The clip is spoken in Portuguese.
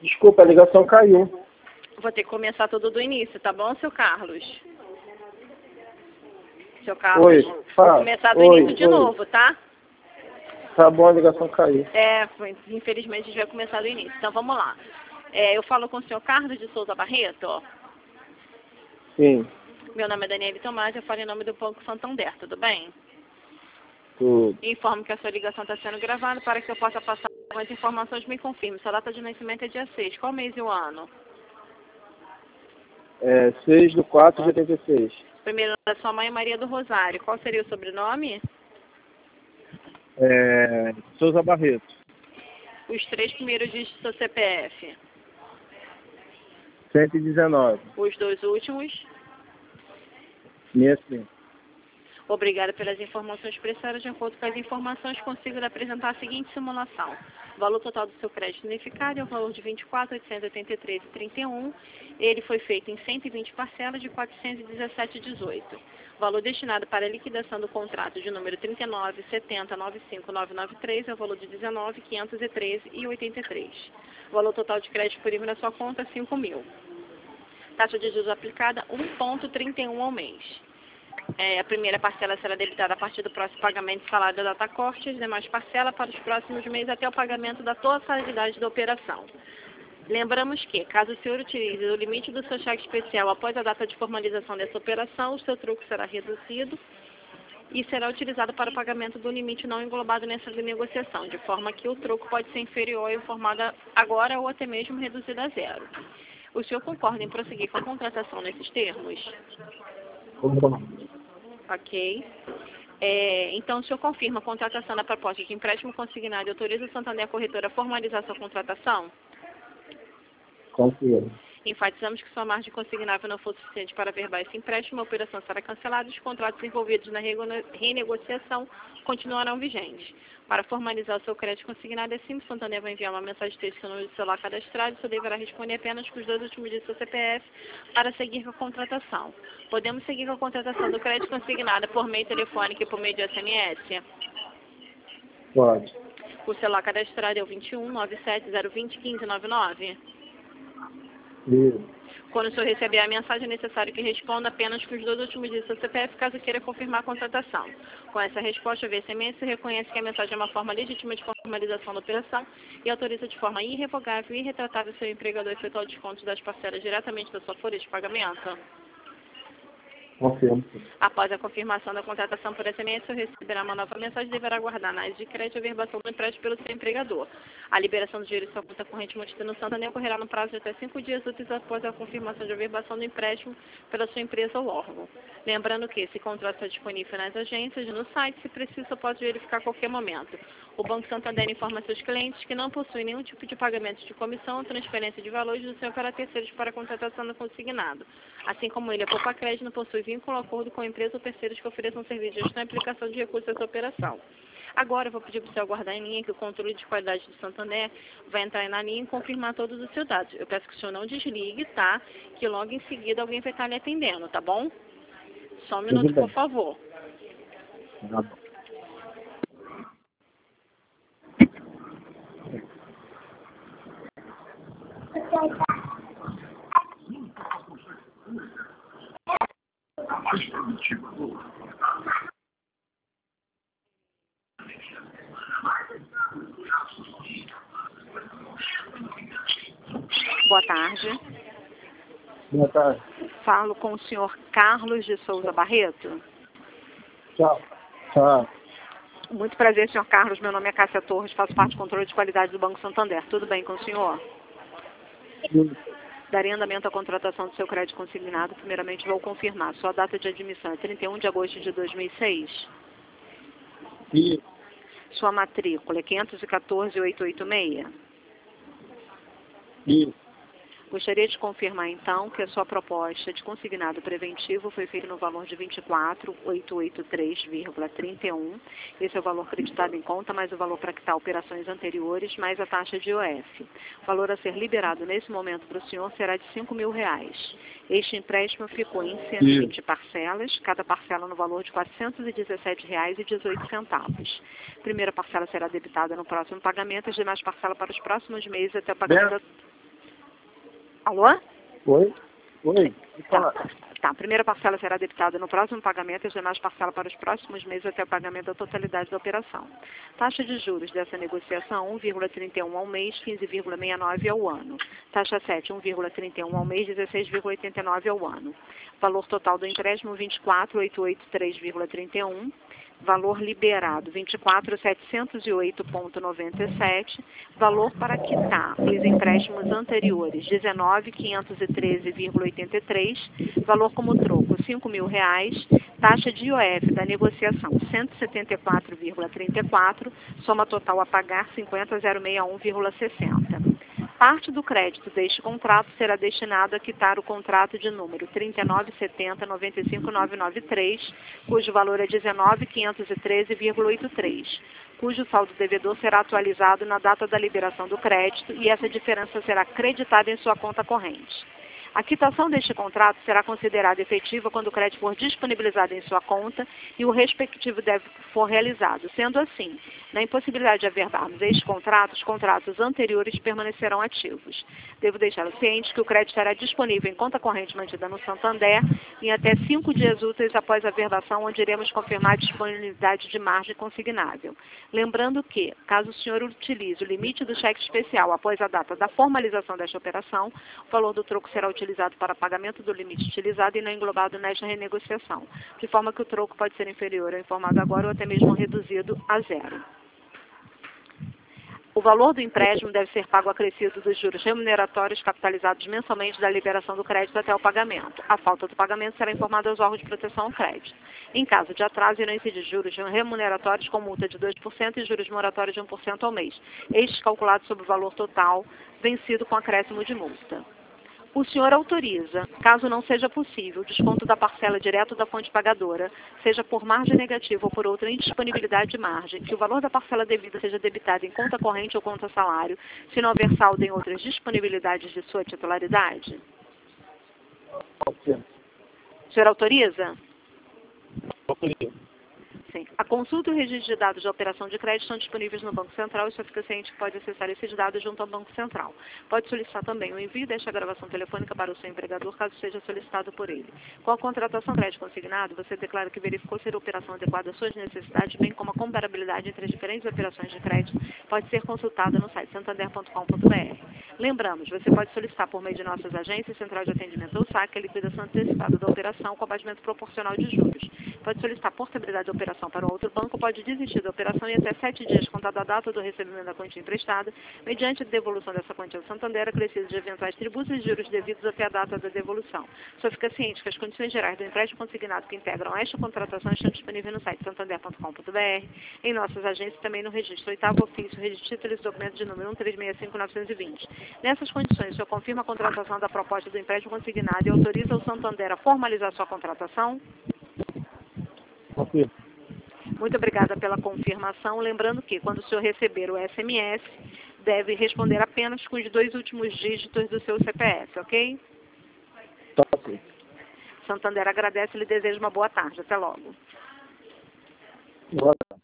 Desculpa, a ligação caiu. Vou ter que começar tudo do início, tá bom, seu Carlos? Seu Carlos, Oi, vou fala. começar do Oi, início de novo, tá? Tá bom, a ligação caiu. Infelizmente a gente vai começar do início. Então vamos lá. Eu falo com o senhor Carlos de Souza Barreto. Sim, Meu nome é Daniele Tomás, eu falo em nome do Banco Santander, tudo bem? tudo. Informo que a sua ligação está sendo gravada para que eu possa passar algumas informações. Me confirme. Sua data de nascimento é dia 6. Qual mês e o ano? 6/4/86. Primeiro da sua mãe, Maria do Rosário. Qual seria o sobrenome? Souza Barreto. Os 3 primeiros dígitos do seu CPF. 119. Os 2 últimos. 65. Obrigada pelas informações prestadas. De acordo com as informações, consigo apresentar a seguinte simulação. O valor total do seu crédito unificado é o valor de R$ 24.883,31. Ele foi feito em 120 parcelas de R$ 417,18. O valor destinado para a liquidação do contrato de número 39.70.95993 é o valor de R$ 19.513,83. O valor total de crédito disponível na sua conta, R$ 5.000. Taxa de juros aplicada, 1,31 ao mês. A primeira parcela será debitada a partir do próximo pagamento de salário da data corte, as demais parcelas para os próximos meses até o pagamento da totalidade da operação. Lembramos que, caso o senhor utilize o limite do seu cheque especial após a data de formalização dessa operação, o seu troco será reduzido e será utilizado para o pagamento do limite não englobado nessa negociação, de forma que o troco pode ser inferior ao informado agora ou até mesmo reduzido a zero. O senhor concorda em prosseguir com a contratação nesses termos? Ok. Então, o senhor confirma a contratação da proposta de empréstimo consignado e autoriza o Santander Corretora a formalizar sua contratação? Confio. Enfatizamos que sua margem consignável não for suficiente para averbar esse empréstimo, a operação será cancelada e os contratos envolvidos na renegociação continuarão vigentes. Para formalizar o seu crédito consignado, assim, o Santander vai enviar uma mensagem de texto com o número de celular cadastrado e você deverá responder apenas com os 2 últimos dígitos do seu CPF para seguir com a contratação. Podemos seguir com a contratação do crédito consignado por meio telefônico e por meio de SMS? Pode. O celular cadastrado é o 21 97 020 1599. Isso. Quando o senhor receber a mensagem, é necessário que responda apenas com os 2 últimos dígitos do CPF, caso queira confirmar a contratação. Com essa resposta, via SMS, reconhece que a mensagem é uma forma legítima de formalização da operação e autoriza de forma irrevogável e irretratável seu empregador a efetuar o desconto das parcelas diretamente da sua folha de pagamento. Confirmo. Após a confirmação da contratação por SMS, o senhor receberá uma nova mensagem e deverá aguardar análise de crédito e averbação do empréstimo pelo seu empregador. A liberação do dinheiro em sua conta corrente mantida no Santander ocorrerá no prazo de até 5 dias úteis após a confirmação de averbação do empréstimo pela sua empresa ou órgão. Lembrando que esse contrato está disponível nas agências e no site, se preciso, pode verificar a qualquer momento. O Banco Santander informa seus clientes que não possuem nenhum tipo de pagamento de comissão ou transferência de valores do senhor para terceiros para a contratação do consignado. Assim como ele, a Poupa Crédito não possui vínculo ou acordo com a empresa ou terceiros que ofereçam serviço de gestão e aplicação de recursos dessa operação. Agora eu vou pedir para o senhor aguardar em linha que o controle de qualidade do Santander vai entrar na linha e confirmar todos os seus dados. Eu peço que o senhor não desligue, tá? Que logo em seguida alguém vai estar lhe atendendo, tá bom? Só um minuto, por favor. Tá bom. Boa tarde. Boa tarde. Falo com o senhor Carlos de Souza Barreto. Tchau. Tchau. Muito prazer, senhor Carlos. Meu nome é Cássia Torres, faço parte do controle de qualidade do Banco Santander. Tudo bem com o senhor? Darei andamento à contratação do seu crédito consignado. Primeiramente, vou confirmar. Sua data de admissão é 31 de agosto de 2006. Isso. Sua matrícula é 514.886. Isso. Gostaria de confirmar, então, que a sua proposta de consignado preventivo foi feita no valor de R$ 24.883,31. Esse é o valor creditado em conta, mais o valor para quitar operações anteriores, mais a taxa de IOF. O valor a ser liberado nesse momento para o senhor será de R$ 5.000. Este empréstimo ficou em 120 parcelas, cada parcela no valor de R$ 417,18. Primeira parcela será debitada no próximo pagamento, as demais parcelas para os próximos meses até o pagamento Alô? Oi? Oi? Tá. Tá, a primeira parcela será debitada no próximo pagamento e as demais parcelas para os próximos meses até o pagamento da totalidade da operação. Taxa de juros dessa negociação, 1,31 ao mês, 15,69 ao ano. Taxa 7, 1,31 ao mês, 16,89 ao ano. Valor total do empréstimo, 24.883,31. Valor liberado, 24.708,97. Valor para quitar os empréstimos anteriores, 19.513,83. Valor como troco, R$5.000. Taxa de IOF da negociação, 174,34. Soma total a pagar, 50.061,60. Parte do crédito deste contrato será destinado a quitar o contrato de número 3970-95993, cujo valor é 19.513,83, cujo saldo devedor será atualizado na data da liberação do crédito e essa diferença será creditada em sua conta corrente. A quitação deste contrato será considerada efetiva quando o crédito for disponibilizado em sua conta e o respectivo débito for realizado. Sendo assim, na impossibilidade de averbarmos este contrato, os contratos anteriores permanecerão ativos. Devo deixá-lo ciente que o crédito estará disponível em conta corrente mantida no Santander em até 5 dias úteis após a averbação, onde iremos confirmar a disponibilidade de margem consignável. Lembrando que, caso o senhor utilize o limite do cheque especial após a data da formalização desta operação, o valor do troco será utilizado para pagamento do limite utilizado e não englobado nesta renegociação, de forma que o troco pode ser inferior ao informado agora ou até mesmo reduzido a zero. O valor do empréstimo deve ser pago acrescido dos juros remuneratórios capitalizados mensalmente da liberação do crédito até o pagamento. A falta do pagamento será informada aos órgãos de proteção ao crédito. Em caso de atraso, irão incidir juros remuneratórios com multa de 2% e juros moratórios de 1% ao mês, estes calculados sobre o valor total vencido com acréscimo de multa. O senhor autoriza, caso não seja possível, o desconto da parcela direto da fonte pagadora, seja por margem negativa ou por outra indisponibilidade de margem, que o valor da parcela devida seja debitado em conta corrente ou conta salário, se não houver saldo em outras disponibilidades de sua titularidade? Ok. O senhor autoriza? Autorizo. Sim. A consulta e o registro de dados da operação de crédito estão disponíveis no Banco Central e só fica ciente que pode acessar esses dados junto ao Banco Central. Pode solicitar também o envio desta gravação telefônica para o seu empregador, caso seja solicitado por ele. Com a contratação de crédito consignado, você declara que verificou ser a operação adequada às suas necessidades, bem como a comparabilidade entre as diferentes operações de crédito, pode ser consultada no site santander.com.br. Lembramos, você pode solicitar por meio de nossas agências, Central de Atendimento ou SAC, a liquidação antecipada da operação com abatimento proporcional de juros. Pode solicitar portabilidade da operação para outro banco, pode desistir da operação em até 7 dias contada a data do recebimento da quantia emprestada, mediante a devolução dessa quantia ao Santander, acrescidos de eventuais tributos e juros devidos até a data da devolução. Só fica ciente que as condições gerais do empréstimo consignado que integram esta contratação estão disponíveis no site santander.com.br, em nossas agências e também no registro 8º ofício, registro de títulos e documentos de número 1365920. Nessas condições, o senhor confirma a contratação da proposta do empréstimo consignado e autoriza o Santander a formalizar sua contratação? Ok. Muito obrigada pela confirmação. Lembrando que, quando o senhor receber o SMS, deve responder apenas com os 2 últimos dígitos do seu CPF, ok? Tá ok. Santander agradece e lhe deseja uma boa tarde. Até logo. Boa tarde.